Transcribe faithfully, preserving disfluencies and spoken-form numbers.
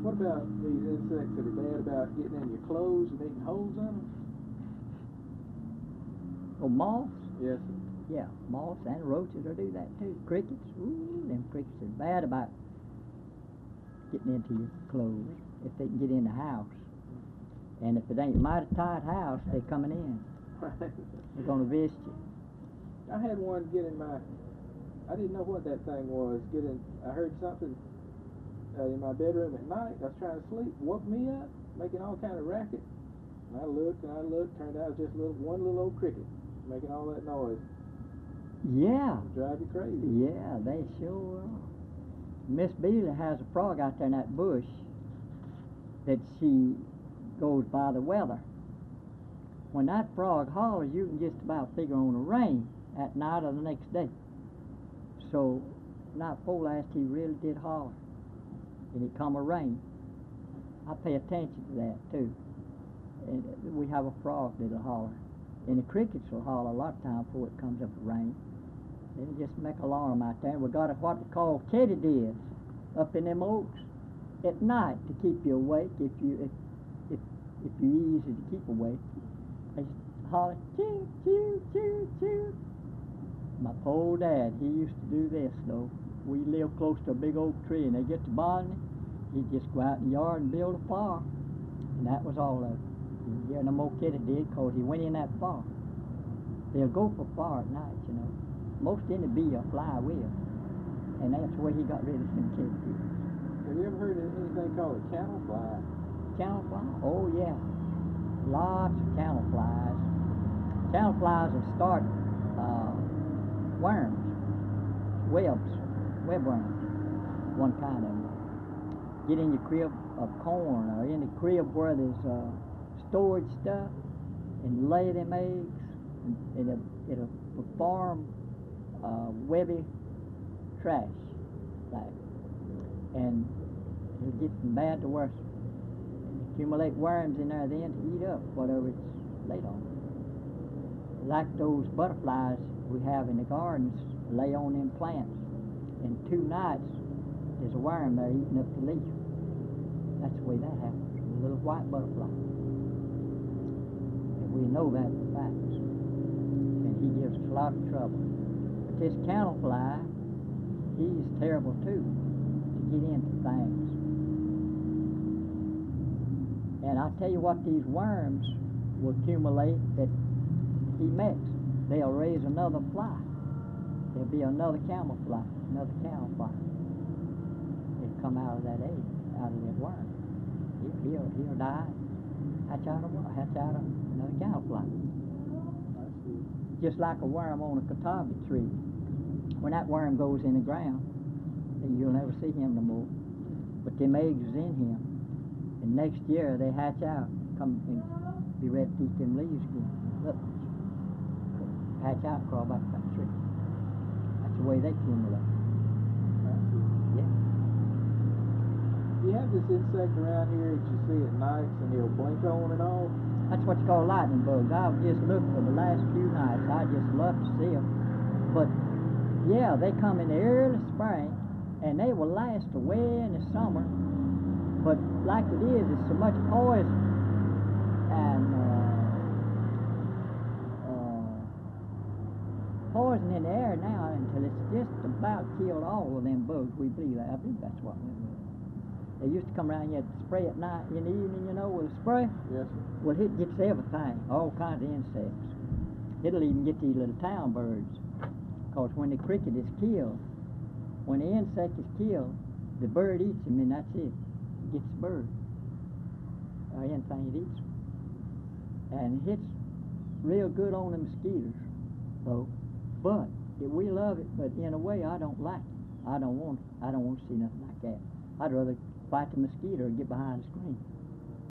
What about these insects that are bad about getting in your clothes and eating holes in them? Oh, moths? Yes, sir. Yeah, moths and roaches will do that too. Crickets, ooh, them crickets are bad about getting into your clothes if they can get in the house. And if it ain't a mighty tight house, they coming in. They're gonna visit you. I had one get in my, I didn't know what that thing was. Get in, I heard something uh, in my bedroom at night. I was trying to sleep, woke me up, making all kind of racket. And I looked and I looked, turned out it was just a little, one little old cricket making all that noise. Yeah. It'll drive you crazy. Yeah, they sure are. Miss Beasley has a frog out there in that bush that she goes by the weather. When that frog hollers, you can just about figure on the rain at night or the next day. So, night before last, he really did holler. And it come a rain. I pay attention to that, too. And we have a frog that'll holler. And the crickets will holler a lot of times before it comes up with rain. They'll just make alarm out there. We got a, what we call katydids up in them oaks at night to keep you awake if you if if, if you're easy to keep awake. They just holler, choo, choo, choo, choo. My poor dad, he used to do this though. We live close to a big oak tree, and they get to bothering, he'd just go out in the yard and build a fire. And that was all of it. You hear no more katydid because he went in that far. They'll go for far at night, you know. Most any bee or fly will. And that's where he got rid of some katydids. Have you ever heard of anything called a cannel fly? Cannel fly? Oh, yeah. Lots of cannel flies. Cannel flies will start uh, worms, webs, web worms, one kind of them. Get in your crib of corn or in the crib where there's uh, storage stuff and lay them eggs, and it'll, it'll form uh, webby trash, like, and it'll get from bad to worse. And accumulate worms in there then to eat up whatever it's laid on. Like those butterflies we have in the gardens lay on them plants. In two nights, there's a worm there eating up the leaf. That's the way that happens. A little white butterfly. And we know that for facts. And he gives us a lot of trouble. But this cannel fly, he's terrible too, to get into things. And I tell you what, these worms will accumulate that he makes. They'll raise another fly. There'll be another camel fly, another cannel fly. It'll come out of that egg, out of that worm. He, he'll, he'll die, hatch out of hatch out of another cannel fly. Just like a worm on a catawba tree. When that worm goes in the ground, then you'll never see him no more. But them eggs is in him. And next year they hatch out, come and be ready to eat them leaves again. Look, hatch out, crawl back to that tree. That's the way they accumulate. Yeah. You have this insect around here that you see at nights and he'll blink on and off. That's what you call lightning bugs. I've just looked for the last few nights. I just love to see them. But yeah, they come in the early spring and they will last away in the summer. But like it is, it's so much poison and uh, uh, poison in the air now until it's just about killed all of them bugs. We believe that. I believe that's what it is. They used to come around here to spray at night in the evening, you know, with a spray. Yes, sir. Well, it gets everything, all kinds of insects. It'll even get these little town birds. Because when the cricket is killed, when the insect is killed, the bird eats him, and that's it. It gets the bird. Or anything it eats. And it hits real good on the mosquitoes, though. But we love it, but in a way, I don't like it. I don't want I don't want to see nothing like that. I'd rather fight the mosquito or get behind the screen.